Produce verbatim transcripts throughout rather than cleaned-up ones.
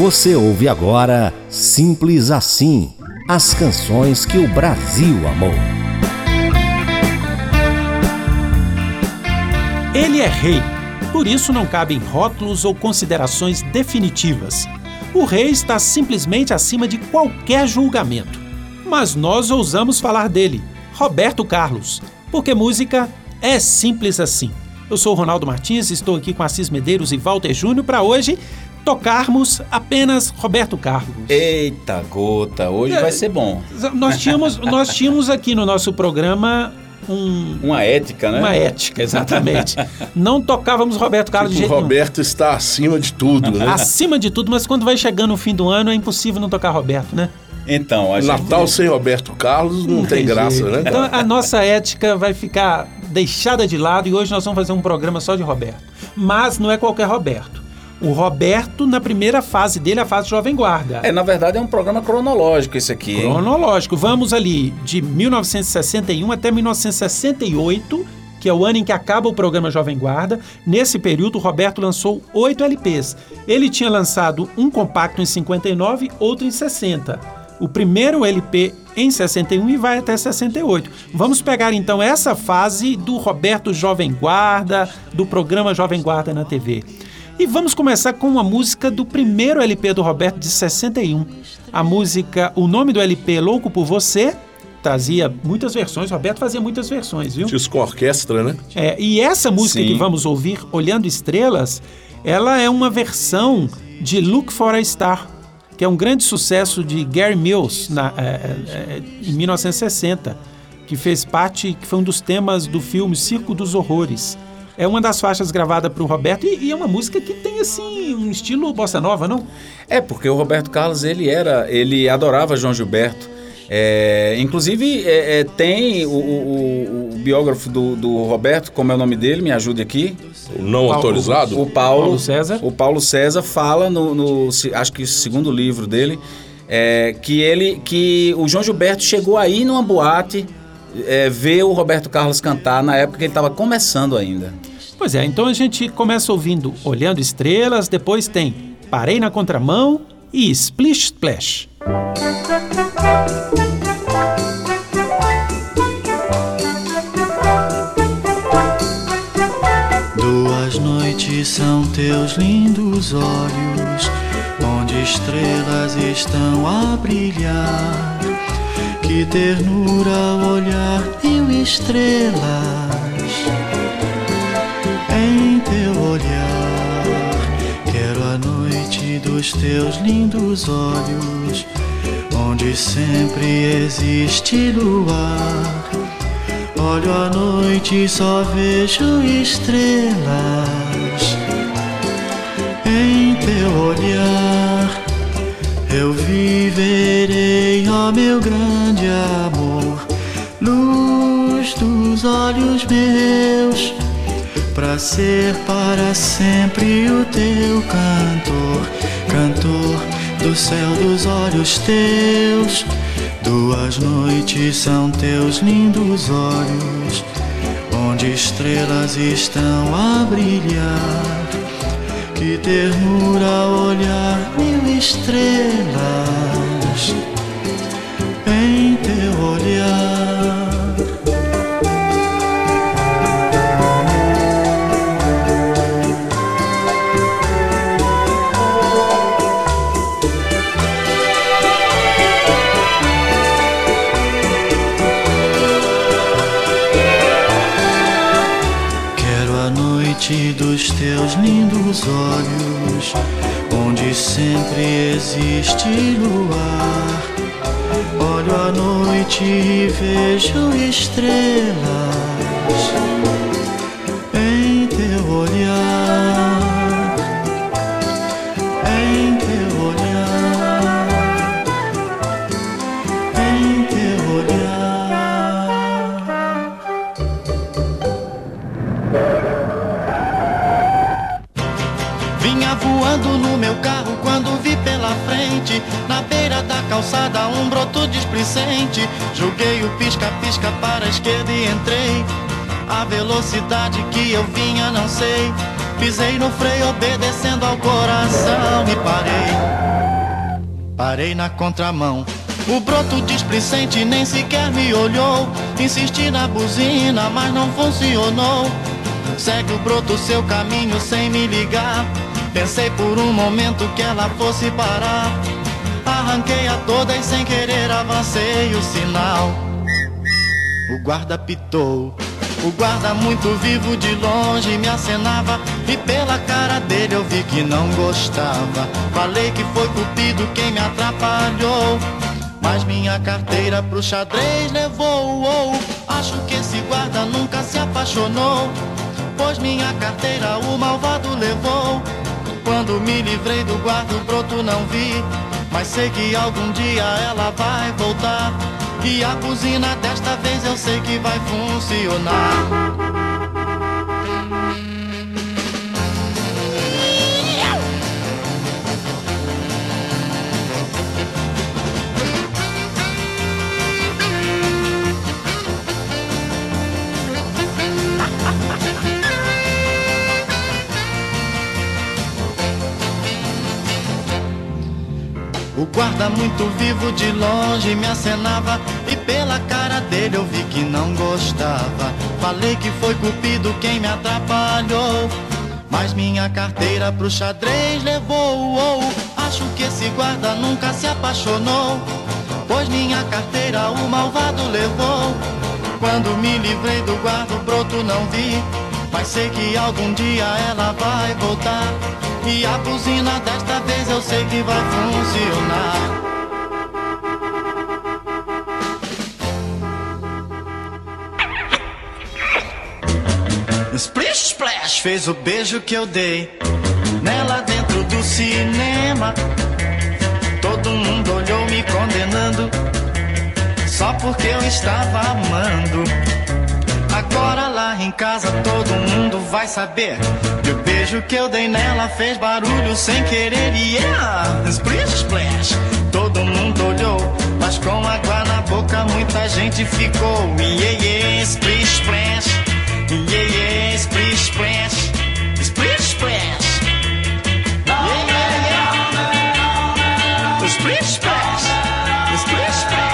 Você ouve agora Simples Assim, as canções que o Brasil amou. Ele é rei, por isso não cabem rótulos ou considerações definitivas. O rei está simplesmente acima de qualquer julgamento. Mas nós ousamos falar dele, Roberto Carlos, porque música é simples assim. Eu sou o Ronaldo Martins, estou aqui com Assis Medeiros e Walter Júnior para hoje tocarmos apenas Roberto Carlos. Eita gota, hoje é, vai ser bom. Nós tínhamos, nós tínhamos aqui no nosso programa um, uma ética, né? Uma ética, exatamente. Não tocávamos Roberto Carlos tipo, de jeito O Roberto nenhum. Está acima de tudo, né? Acima de tudo, mas quando vai chegando o fim do ano é impossível não tocar Roberto, né? Então, a gente... Natal sem Roberto Carlos não, não tem, tem graça, jeito. né? Então a nossa ética vai ficar deixada de lado e hoje nós vamos fazer um programa só de Roberto. Mas não é qualquer Roberto. O Roberto, na primeira fase dele, a fase Jovem Guarda. É, na verdade é um programa cronológico esse aqui, hein? Cronológico. Vamos ali de mil novecentos e sessenta e um até mil novecentos e sessenta e oito, que é o ano em que acaba o programa Jovem Guarda. Nesse período, o Roberto lançou oito L Ps. Ele tinha lançado um compacto em cinquenta e nove, outro em sessenta. O primeiro L P em sessenta e um e vai até sessenta e oito. Vamos pegar então essa fase do Roberto Jovem Guarda, do programa Jovem Guarda na T V. E vamos começar com uma música do primeiro L P do Roberto de sessenta e um. A música, o nome do L P, Louco por Você, trazia muitas versões. O Roberto fazia muitas versões, viu? Disco com orquestra, né? É, e essa música Sim. que vamos ouvir, Olhando Estrelas, ela é uma versão de Look for a Star, que é um grande sucesso de Gary Mills na, é, é, em mil novecentos e sessenta, que fez parte, que foi um dos temas do filme Circo dos Horrores. É uma das faixas gravadas para o Roberto e, e é uma música que tem assim um estilo bossa nova, não? É, porque o Roberto Carlos ele era, ele adorava João Gilberto. É, inclusive é, é, tem o, o, o biógrafo do, do Roberto, como é o nome dele, me ajude aqui. O não Paulo, autorizado? O Paulo, Paulo César. O Paulo César fala no, no acho que o segundo livro dele, é, que ele, que o João Gilberto chegou aí numa boate é, ver o Roberto Carlos cantar na época que ele estava começando ainda. Pois é, então a gente começa ouvindo Olhando Estrelas, depois tem Parei na Contramão e Splish Splash. Duas noites são teus lindos olhos, onde estrelas estão a brilhar. Que ternura ao olhar mil estrelas em teu olhar. Quero a noite dos teus lindos olhos, onde sempre existe luar. Olho à noite e só vejo estrelas em teu olhar. Eu viverei, ó meu grande amor, luz dos olhos meus, pra ser para sempre o teu cantor, cantor do céu dos olhos teus. Duas noites são teus lindos olhos, onde estrelas estão a brilhar. Que ternura ao olhar mil estrelas em teu olhar. Dos teus lindos olhos, onde sempre existe luar. Olho à noite e vejo estrelas em teu olhar, em teu olhar, em teu olhar. Vinha voando no meu carro quando vi pela frente, na beira da calçada, um broto displicente. Joguei o pisca-pisca para a esquerda e entrei. A velocidade que eu vinha não sei. Pisei no freio obedecendo ao coração e parei. Parei na contramão. O broto displicente nem sequer me olhou. Insisti na buzina, mas não funcionou. Segue o broto seu caminho sem me ligar. Pensei por um momento que ela fosse parar. Arranquei a toda e sem querer avancei o sinal. O guarda apitou. O guarda muito vivo de longe me acenava. E pela cara dele eu vi que não gostava. Falei que foi Cupido quem me atrapalhou. Mas minha carteira pro xadrez levou. Oh, acho que esse guarda nunca se apaixonou. Pois minha carteira o malvado levou. Quando me livrei do guarda o broto não vi. Mas sei que algum dia ela vai voltar. E a buzina desta vez eu sei que vai funcionar. O guarda muito vivo de longe me acenava. E pela cara dele eu vi que não gostava. Falei que foi Cupido quem me atrapalhou. Mas minha carteira pro xadrez levou. Oh, acho que esse guarda nunca se apaixonou. Pois minha carteira o malvado levou. Quando me livrei do guarda o broto não vi. Mas sei que algum dia ela vai voltar. E a buzina desta vez eu sei que vai funcionar. Splish Splash fez o beijo que eu dei nela dentro do cinema. Todo mundo olhou me condenando só porque eu estava amando. Agora lá em casa todo mundo vai saber que o beijo que eu dei nela fez barulho sem querer. Yeah! Splish Splash, todo mundo olhou, mas com água na boca muita gente ficou. Yeah, yeah, Splish Splash, yeah, yeah, Splish Splash, Splish Splash, yeah, yeah, yeah, Splish Splash, Splish Splash.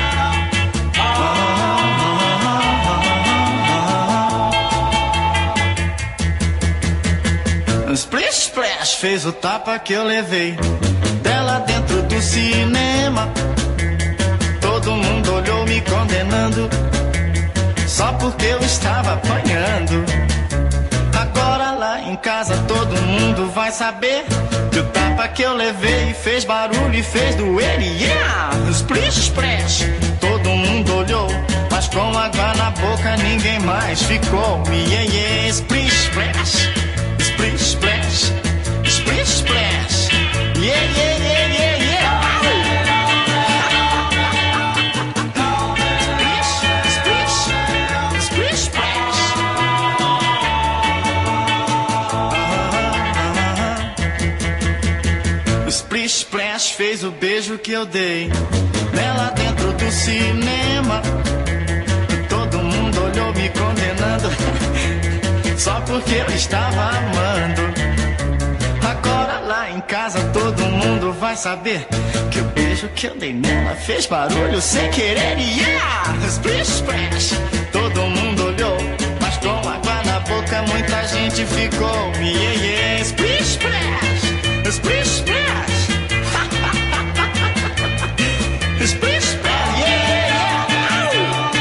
Splish Splash fez o tapa que eu levei dela dentro do cinema. Todo mundo olhou me condenando só porque eu estava apanhando. Agora lá em casa todo mundo vai saber que o tapa que eu levei fez barulho e fez doer. Yeah! Splish Splash, todo mundo olhou, mas com água na boca ninguém mais ficou. Yeah, yeah, Splish Splash, Splish Splash, Splish Splash, yeah, yeah, yeah, yeah, yeah. Splish, splish, splish, splash. O Splish Splash fez o beijo que eu dei nela dentro do cinema. Todo mundo olhou me condenando só porque eu estava amando. Agora lá em casa todo mundo vai saber que o beijo que eu dei nela fez barulho sem querer. Yeah! Splish Splash, todo mundo olhou, mas com água na boca muita gente ficou. Yeah, yeah, Splish Splash, Splish Splash, Splish Splash, yeah, yeah,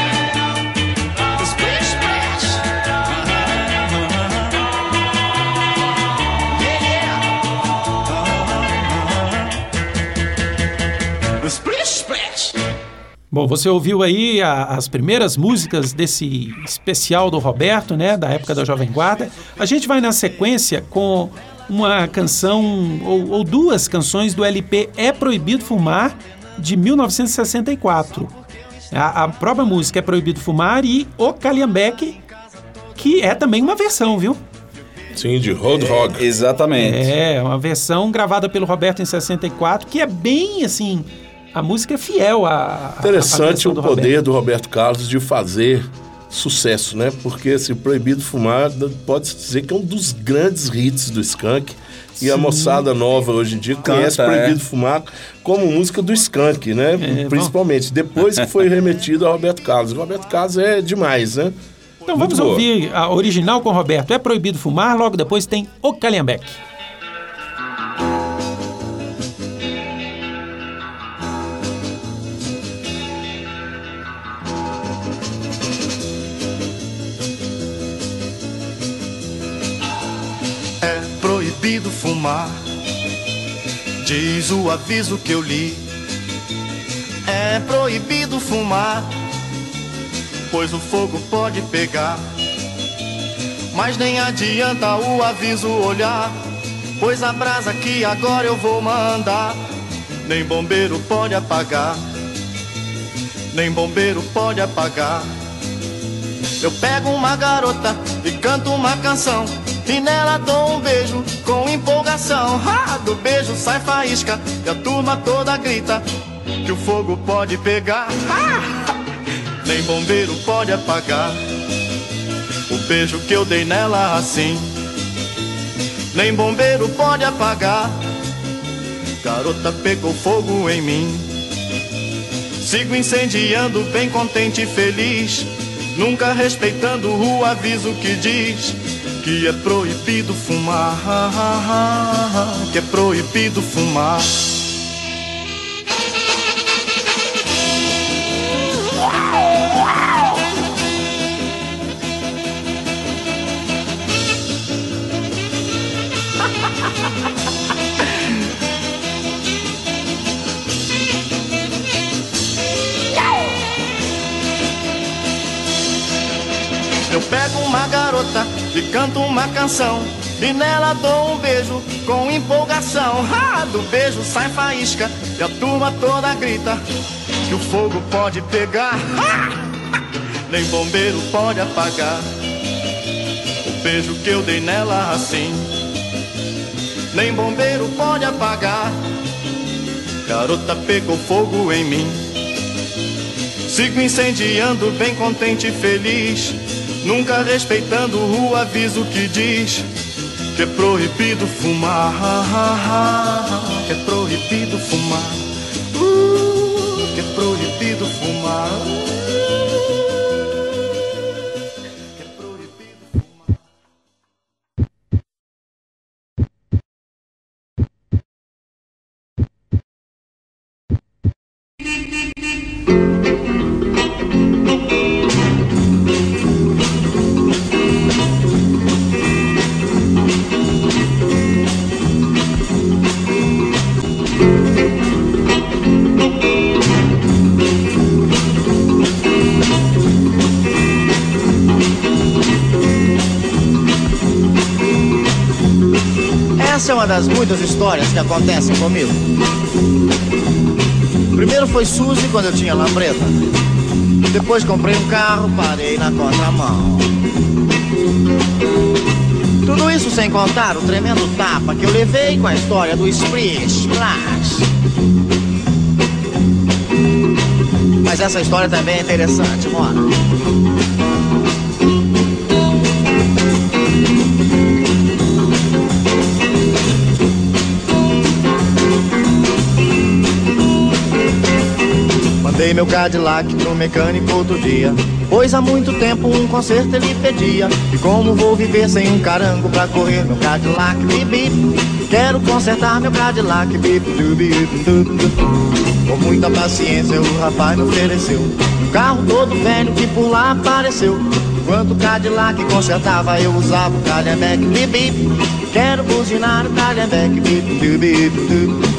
Splish Splash. Splish Splash. Bom, você ouviu aí a, as primeiras músicas desse especial do Roberto, né, da época da Jovem Guarda. A gente vai na sequência com uma canção ou, ou duas canções do L P É Proibido Fumar, de mil novecentos e sessenta e quatro. A, a própria música É Proibido Fumar e O Calhambeque, que é também uma versão, viu? Sim, de Road Hog. É, exatamente. É, uma versão gravada pelo Roberto em sessenta e quatro, que é bem, assim, a música é fiel à... Interessante à o do poder Roberto. do Roberto Carlos de fazer sucesso, né? Porque esse Proibido Fumar pode-se dizer que é um dos grandes hits do Skank. E a moçada nova hoje em dia conhece Canta, Proibido é. Fumar como música do Skank, né? É, Principalmente, depois que foi remetido a Roberto Carlos. O Roberto Carlos é demais, né? Então Muito vamos boa. ouvir a original com o Roberto. É Proibido Fumar, logo depois tem O Calhambeque. É proibido fumar, diz o aviso que eu li. É proibido fumar, pois o fogo pode pegar. Mas nem adianta o aviso olhar, pois a brasa que agora eu vou mandar, nem bombeiro pode apagar, nem bombeiro pode apagar. Eu pego uma garota e canto uma canção, e nela dou um beijo com empolgação. Ah, do beijo sai faísca e a turma toda grita que o fogo pode pegar. Ah, nem bombeiro pode apagar o beijo que eu dei nela assim. Nem bombeiro pode apagar. Garota pegou fogo em mim. Sigo incendiando bem contente e feliz, nunca respeitando o aviso que diz que é proibido fumar, que é proibido fumar. Eu pego uma garota e canto uma canção, e nela dou um beijo com empolgação. Ah, do beijo sai faísca e a turma toda grita que o fogo pode pegar. Ah, nem bombeiro pode apagar o beijo que eu dei nela assim. Nem bombeiro pode apagar. Garota pegou fogo em mim. Sigo incendiando bem contente e feliz, nunca respeitando o aviso que diz que é proibido fumar, que é proibido fumar, uh, que é proibido fumar, que é proibido fumar. Essa é uma das muitas histórias que acontecem comigo. Primeiro foi Suzy quando eu tinha lambreta. Depois comprei um carro, parei na contramão. Tudo isso sem contar o tremendo tapa que eu levei com a história do Splish Splash. Mas essa história também é interessante, mora. Mandei meu Cadillac pro mecânico outro dia, pois há muito tempo um conserto ele pedia. E como vou viver sem um carango pra correr meu Cadillac, bip, bip. Quero consertar meu Cadillac, bip, bip, bip, bip. Com muita paciência o rapaz me ofereceu um carro todo velho que por lá apareceu. Enquanto o Cadillac consertava eu usava o Calhambeque, bip, bip. Quero buzinar o Calhambeque, bip, bip, bip, bip.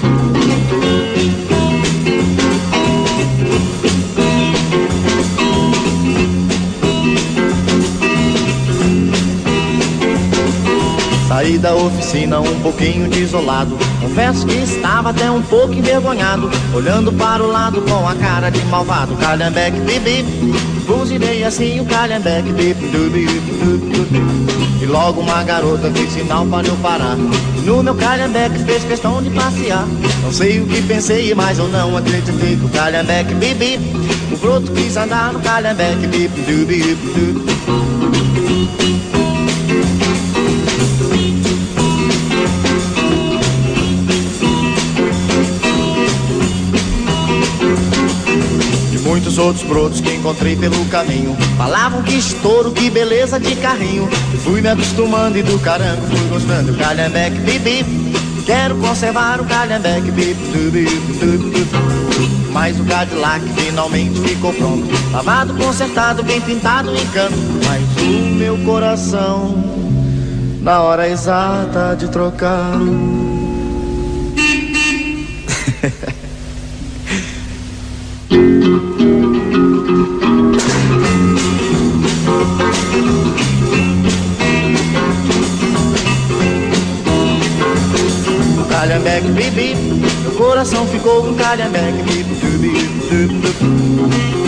Saí da oficina um pouquinho desolado, confesso que estava até um pouco envergonhado, olhando para o lado com a cara de malvado. Calhambeque, bip, bip, buzinei assim o Calhambeque, bip, bip, bip. E logo uma garota fez sinal para eu parar, no meu Calhambeque fez questão de passear. Não sei o que pensei, mas eu não acreditei que o Calhambeque, bip, bip, o broto quis andar no Calhambeque, bip, bip, bip, bip. muitos outros brotos que encontrei pelo caminho. Falavam que estouro, que beleza de carrinho. Fui me acostumando e do carango fui gostando. Calhambeque, bibi, quero conservar o calhambeque, bibi, bibi, bibi. Mas o Cadillac finalmente ficou pronto, lavado, consertado, bem pintado, em canto. Mas o meu coração, na hora exata de trocar, calhambeque, bibi, meu coração ficou com calhambeque, bibi, bibi, bibi, bibi.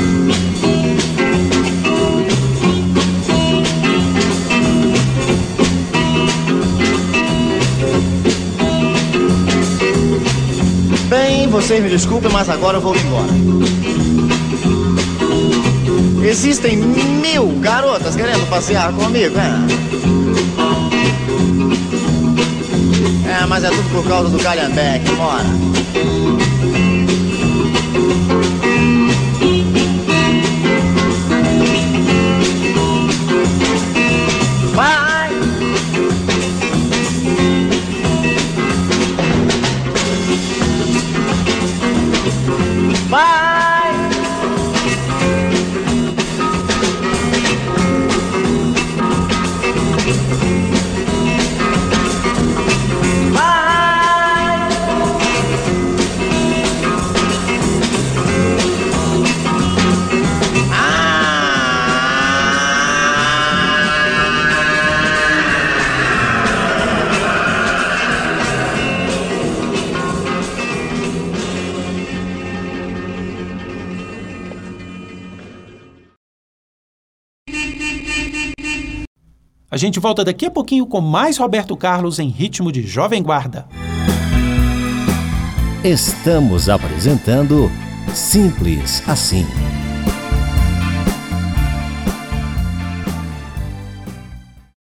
Bem, vocês me desculpem, mas agora eu vou embora. Existem mil garotas querendo passear comigo, é? É, mas é tudo por causa do calhambeque, mora. Vai! Vai! Vai! A gente volta daqui a pouquinho com mais Roberto Carlos em ritmo de Jovem Guarda. Estamos apresentando Simples Assim.